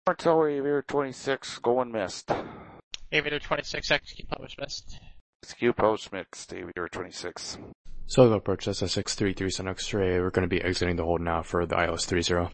Tower Aviator 26, going missed. Aviator 26, execute publish missed. Execute post mixed, Aviator 26. Solo approach SS633 Sun X-ray. We're going to be exiting the hold now for the ILS 30.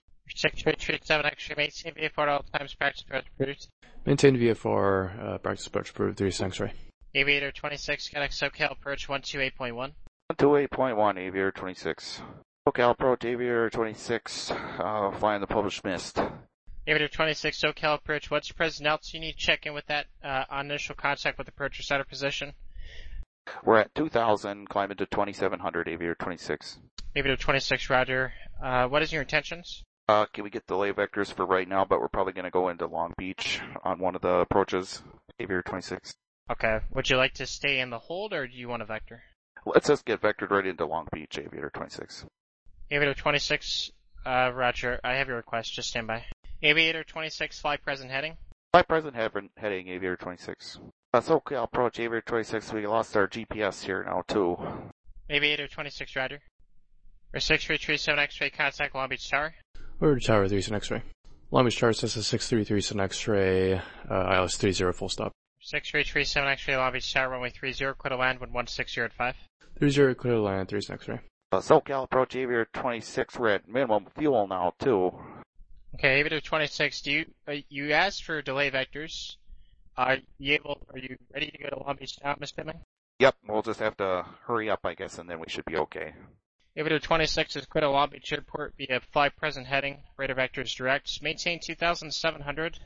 637 X-ray, maintain VFR at all times, practice approach approved. Maintain VFR, practice approach approved, 3 Sun X-ray. Aviator 26, connect SoCal approach 128.1. 128.1, Aviator 26. SoCal approach, Aviator 26, flying the published mist. Aviator 26, SoCal approach, what's your present altitude? You need to check in with that on initial contact with approach or center position. We're at 2,000, climbing to 2,700, Aviator 26. Aviator 26, roger. What is your intentions? Can we get delay vectors for right now, but we're probably going to go into Long Beach on one of the approaches, Aviator 26. Okay. Would you like to stay in the hold, or do you want a vector? Let's just get vectored right into Long Beach, Aviator 26. Aviator 26, roger. I have your request. Just stand by. Aviator 26, fly present heading. Fly present heading, Aviator 26. SoCal approach, Aviator 26. We lost our GPS here now, too. Aviator 26, roger. For 6337 X-ray, contact Long Beach Tower. Order Tower 3 Sun X-ray. Long Beach Tower SS633 Sun X-ray, ILS 30 full stop. 6337 X-ray, Long Beach Tower, runway 30, clear to land, 116 at 5. 30 clear to land, 3 Sun X-ray. SoCal approach, Aviator 26. We're at minimum fuel now, too. Okay, Aviator 26, you asked for delay vectors. Are you ready to go to Long Beach Tower, Ms. Pittman? Yep, we'll just have to hurry up, I guess, and then we should be okay. Aviator 26 is clear to Long Beach Airport via fly present heading. Radar vectors direct. Maintain 2,700.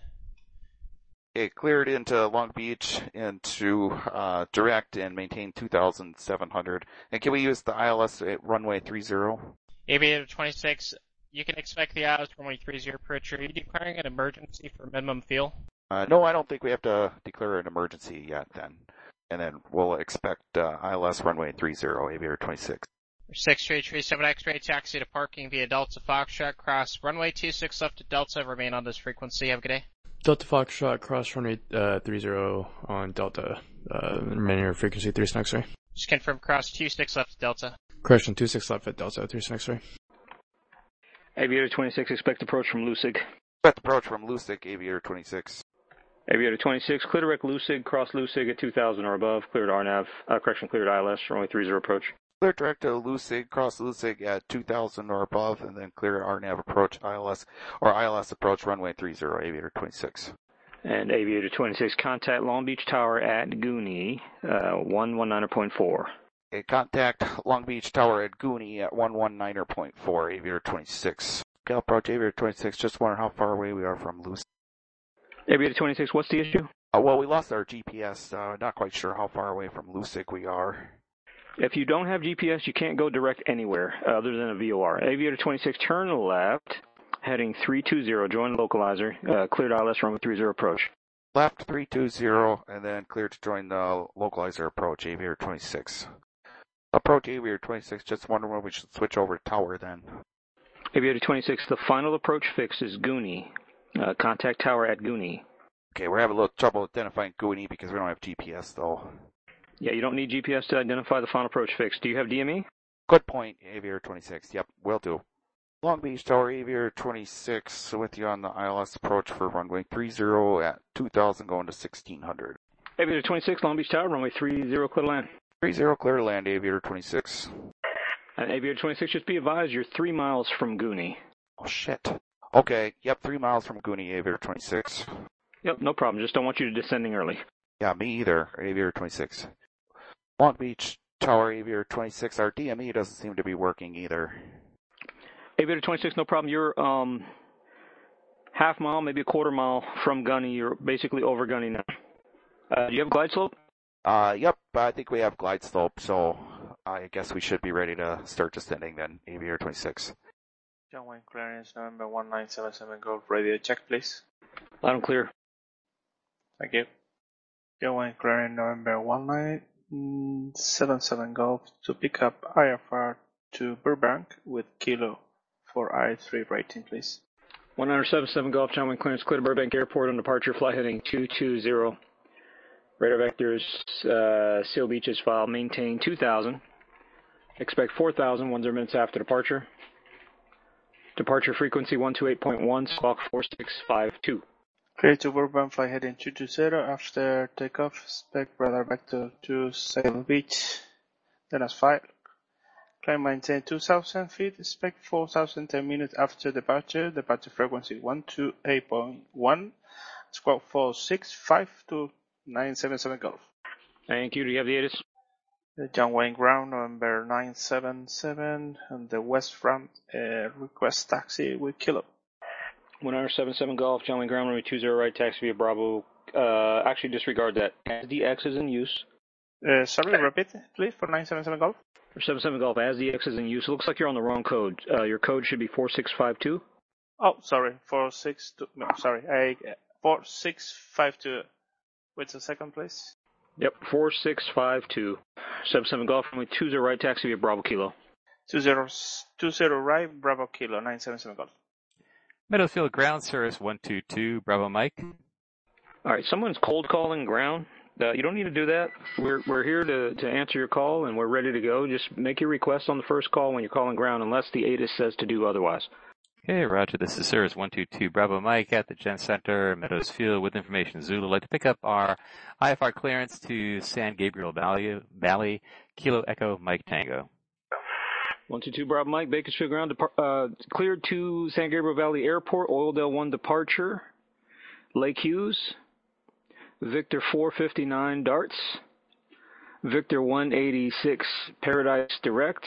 Okay, cleared into Long Beach into direct and maintain 2,700. And can we use the ILS at runway 30? Aviator 26, you can expect the ILS runway 30 approach. Are you declaring an emergency for minimum fuel? No, I don't think we have to declare an emergency yet then. And then we'll expect ILS runway 30, Aviator 26. 6337 X-ray, taxi to parking via Delta Foxtrot, cross runway 26 left to Delta, remain on this frequency. Have a good day. Delta Foxtrot, cross runway 30 on Delta, remaining frequency 3 Sun X-ray. Just confirm cross 26 left to Delta. Correction, 26 left at Delta, 3 Sun X-ray. Aviator 26, expect approach from Lucig. Expect approach from Lucig, Aviator 26. Aviator 26, clear direct Lucig, cross Lucig at 2,000 or above, cleared RNAV, cleared ILS, runway 30 approach. Clear direct to Lucig, cross Lucig at 2,000 or above, and then clear RNAV approach ILS, or ILS approach runway 30, Aviator 26. And Aviator 26, contact Long Beach Tower at Goonie, 119.4. Okay, contact Long Beach Tower at Goonie at 119.4, Aviator 26. Okay, approach Aviator 26, just wondering how far away we are from Lucig. Aviator 26, what's the issue? Well, we lost our GPS, not quite sure how far away from Lucig we are. If you don't have GPS, you can't go direct anywhere other than a VOR. Aviator 26, turn left, heading 320, join localizer, cleared ILS runway 30 approach. Left 320, and then clear to join the localizer approach, Aviator 26. Approach Aviator 26, just wondering when we should switch over to tower then. Aviator 26, the final approach fix is Goonie. Contact tower at Goonie. Okay, we're having a little trouble identifying Goonie because we don't have GPS though. Yeah, you don't need GPS to identify the final approach fix. Do you have DME? Good point, Aviator 26. Yep, will do. Long Beach Tower, Aviator 26, with you on the ILS approach for runway 30 at 2,000 going to 1,600. Aviator 26, Long Beach Tower, runway 30, clear to land. 30, clear to land, Aviator 26. And Aviator 26, just be advised, you're 3 miles from Goonie. Oh, shit. Okay, yep, 3 miles from Goonie, Aviator 26. Yep, no problem. Just don't want you to descending early. Yeah, me either, Aviator 26. Long Beach Tower, Aviator 26, our DME doesn't seem to be working either. Aviator 26, no problem. You're half mile, maybe a quarter mile from Gunny. You're basically over Gunny now. Do you have glide slope? Yep, I think we have glide slope, so I guess we should be ready to start descending then, Aviator 26. John Wayne clearance November 1977 Golf radio check please. Loud and clear. Thank you. John Wayne clearance November 1977 Golf to pick up IFR to Burbank with Kilo for I3 rating please. 1977 Golf, John Wayne clearance, clear to Burbank Airport on departure, flight heading 220. Radar vectors, Seal Beaches file, maintain 2,000. Expect 4,000, 10 minutes after departure. Departure frequency 128.1, squawk 4652. Clear to Burbank, fly heading 220. After takeoff, expect radar vector to Sail Beach. Then as filed. Climb maintain 2,000 feet. Expect 4,000 10 minutes after departure. Departure frequency 128.1. Squawk 4652977 Golf. Thank you. Do you have the ATIS? The John Wayne ground number 977 and the west front request taxi with Kilo. 177 Golf, John Wayne ground runway 20 right, taxi via Bravo. Actually disregard that. As the X is in use. Sorry, repeat please for 977 Golf. For 77 Golf, as the X is in use. It looks like you're on the wrong code. Your code should be 4652. Oh, sorry, 462. No, sorry, 4652. Wait a second, please. Yep, 4652. 77 Golf, runway 20 right, taxi via Bravo Kilo. 20 right, Bravo Kilo, 977 Golf. Meadowsfield ground service 122, Bravo Mike. All right, someone's cold calling ground. You don't need to do that. We're here to answer your call, and we're ready to go. Just make your request on the first call when you're calling ground, unless the ATIS says to do otherwise. Okay, roger. This is Cirrus 122, Bravo Mike at the Gen Center, Meadowsfield with information. Zulu, like to pick up our IFR clearance to San Gabriel Valley, Kilo Echo Mike Tango. 122 Bravo Mike, Bakersfield ground, cleared to San Gabriel Valley Airport, Oildale 1 departure, Lake Hughes, Victor 459 Darts, Victor 186 Paradise Direct,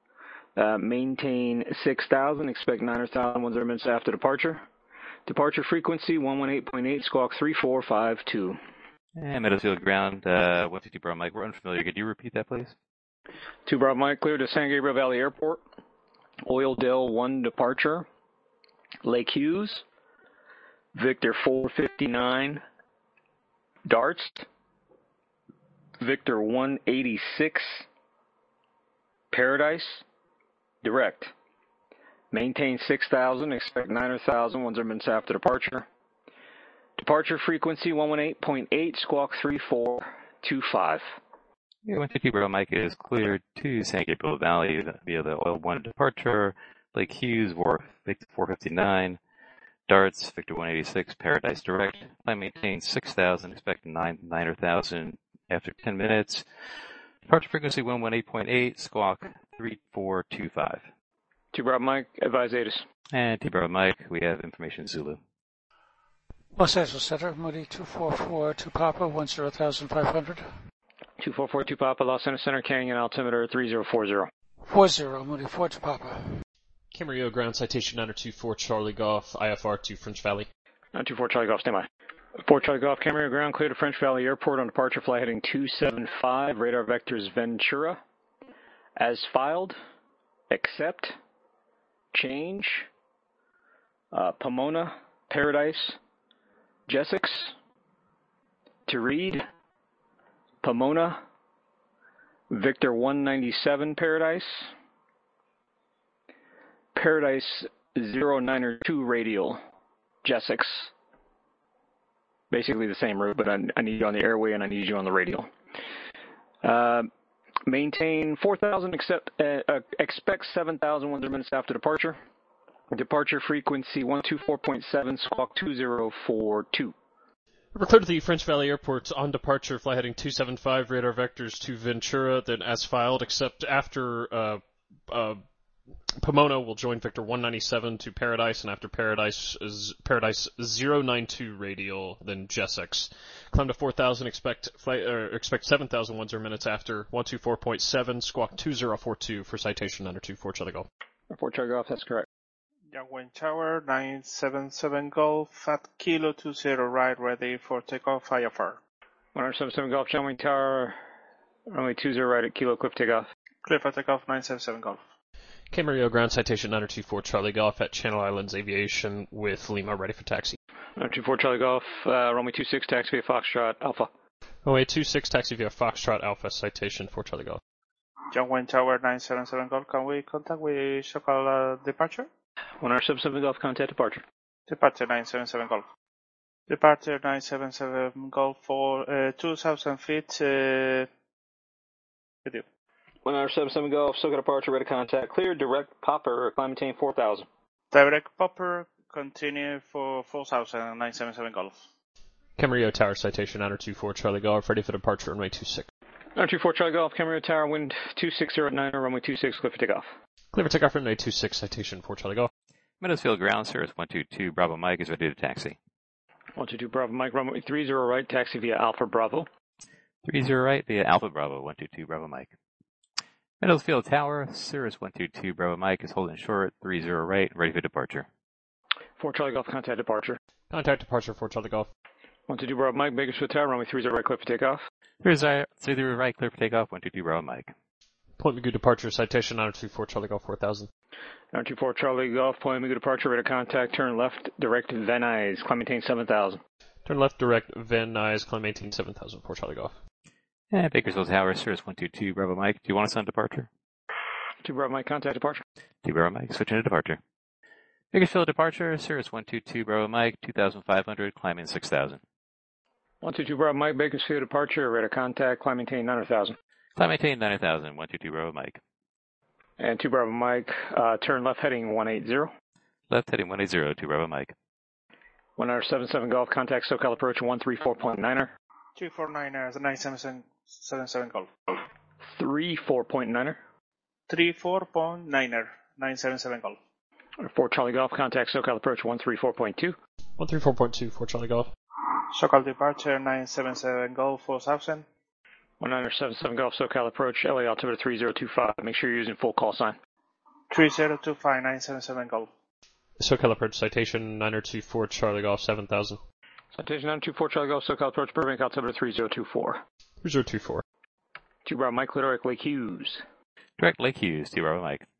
maintain 6,000, expect 9,000 minutes after departure. Departure frequency 118.8, squawk 3452. And Meadowsfield ground, 150 Bravo Mike, we're unfamiliar. Could you repeat that, please? 2 Bravo Mike, clear to San Gabriel Valley Airport, Oildale 1 departure, Lake Hughes, Victor 459 Darts, Victor 186 Paradise Direct. Maintain 6,000, expect 9,000 minutes after departure. Departure frequency 118.8, squawk 3425. Yeah, 150 Bravo Mike is cleared to San Gabriel Valley via the Oil 1 departure, Lake Hughes, Victor 459, Darts, Victor 186, Paradise Direct. Climb maintain 6,000, expect 9,000 after 10 minutes. Departure frequency 118.8, squawk 3425. 2 Bravo Mike, advise ATIS. And 2 Bravo Mike, we have information Zulu. Los Angeles Center, Moody 244 to Papa, 10,500. 2442 Papa, Los Angeles Center, Canyon altimeter 3040. 40, Moody 4 to Papa. Camarillo ground citation 924 Charlie Golf, IFR to French Valley. 924 Charlie Golf, stand by. 4 Charlie Golf, Camarillo ground, clear to French Valley Airport on departure, flight heading 275, radar vectors Ventura. As filed, accept, change, Pomona, Paradise, Jessex, to read, Pomona, Victor 197 Paradise, Paradise 092 radial, Jessex. Basically the same route, but I need you on the airway and I need you on the radial. Maintain 4,000, expect 7,000 minutes after departure. Departure frequency 124.7, squawk 2042. We're clear to the French Valley Airport on departure, fly heading 275, radar vectors to Ventura, then as filed, except after Pomona will join Victor 197 to Paradise, and after Paradise 092 radial, then Jessex. Climb to 4,000, expect 7,000 minutes after 124.7, squawk 2042 for citation under 24 Charlie Golf. 4 Charlie Golf, that's correct. Young Wayne Tower, 977 Golf, at Kilo 20 right, ready for takeoff, IFR. 177 Golf, Young Wayne Tower, runway 20 right at Kilo, clip takeoff. Clear for takeoff, 977 Golf. Camarillo ground citation 924 Charlie Golf at Channel Islands Aviation with Lima ready for taxi. 924 Charlie Golf, runway 26, taxi via Foxtrot Alpha. Runway 26, taxi via Foxtrot Alpha, citation for Charlie Golf. Young Wayne Tower, 977 Golf, can we contact with local departure? 177 Golf, contact departure. Departure 977 Golf. Departure 977 Golf for 2,000 feet. With you. 177 Golf, SoCal departure, ready to contact. Clear, direct, popper, climb maintain 4,000. Direct popper, Continue for 4000, 977 Golf. Camarillo Tower citation 924 Charlie Golf, ready for departure runway 26. 924 Charlie Golf, Camarillo Tower, wind 260 at 9, runway 26, clear for takeoff. Clear for takeoff runway 26, citation 4 Charlie Golf. Meadowsfield ground service 122 Bravo Mike is ready to taxi. 122 Bravo Mike, runway 30 right, taxi via Alpha Bravo. 30 right via Alpha Bravo 122 Bravo Mike. Meadowsfield Tower, Cirrus 122 Bravo Mike is holding short 30 right, ready for departure. 4 Charlie Golf, contact departure. Contact departure 4 Charlie Golf. 122 Bravo Mike, Bakersfield Tower, runway 30 right, clear for takeoff. 30 right, clear for takeoff 122 Bravo Mike. Point Magoo departure citation 924 Charlie Golf 4000. 924 Charlie Golf, Point Magoo departure, radar contact, turn left, direct Van Nuys, climb maintain 7000. Turn left direct Van Nuys, climb maintain 7000 4 Charlie Golf. And Bakersfield Tower, Cirrus 122 Bravo Mike. Do you want us on departure? 2 Bravo Mike, contact departure. 2 Bravo Mike, switching to departure. Bakersfield departure, Cirrus 122 Bravo Mike, 2500, climbing 6000. 122 Bravo Mike, Bakersfield departure, radar contact, climb maintain 9000. Climb maintain 9000, 122 Bravo Mike. And 2 Bravo Mike, turn left heading 180. Left heading 180, 2 Bravo Mike. 1977 Golf, contact SoCal approach 134.9er. 249er, 977 Golf. 34.9er. 34.9er, 977 Golf. 4 Charlie Golf, contact SoCal approach 134.2. 134.2 4 Charlie Golf. SoCal departure 977 Golf 4000. 1977 Golf, SoCal approach, LA altimeter 3025. Make sure you're using full call sign. 3025 977 Golf. SoCal approach citation 924 Charlie Golf 7000. Citation 924 Charlie Golf, SoCal approach, Burbank altimeter 3024. 3024. 2 Bravo Mike, clear direct Lake Hughes. Direct Lake Hughes, 2 Bravo Mike.